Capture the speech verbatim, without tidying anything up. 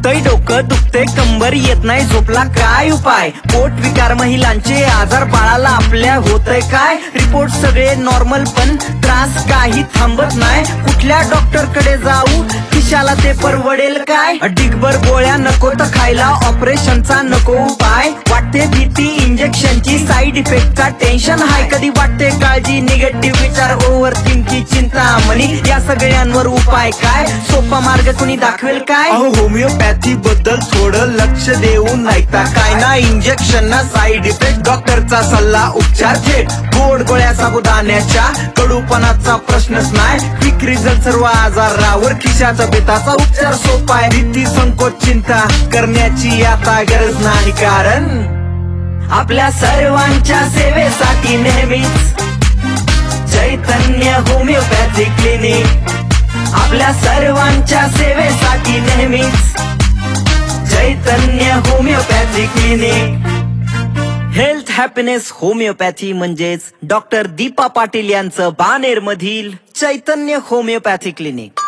दुखतय डोकं दुखतय कंबर येत नाही झोपला काय उपाय? पोट विकार महिलांचे आजार बाळाला आपल्या होतय काय? रिपोर्ट सगळे नॉर्मल पण त्रास काही थांबत नाही. कुठल्या डॉक्टर कडे जाऊ खिशाला ते परवडेल काय? डिगभर गोळ्या नको तर खायला ऑपरेशनचा नको उपाय. वाटते भीती इंजेक्शनची साईड इफेक्टचा टेन्शन हाय. कधी वाटते काळजी निगेटिव्ह विचार ओव्हर थिंकिंग चिंता मनी. या सगळ्यांवर उपाय काय? सोपा मार्ग कोणी दाखवेल काय? होमिओपॅथी बद्दल थोडं लक्ष देऊन ऐकता काय ना. इंजेक्शन ना साईड इफेक्ट डॉक्टरचा सल्ला उपचार थेट. गोड गोळ्या साबुदाण्याच्या कडूपणाचा प्रश्नच नाही. क्विक रिझल्ट सर्व आजारावर खिशाचा बेताचा उपचार सोपाय. भीती संकोच चिंता करण्याची आता गरज नाही कारण आपल्या सर्वांच्या सेवेसाठी नेहमीच चैतन्य होमिओपॅथी क्लिनिक. आपल्या सर्वांच्या सेवेसाठी नेहमीच Chaitanya homeopathy clinic. Health happiness homeopathy म्हणजेच डॉक्टर दीपा पाटील यांचं बानेर मधील चैतन्य होमिओपॅथी क्लिनिक.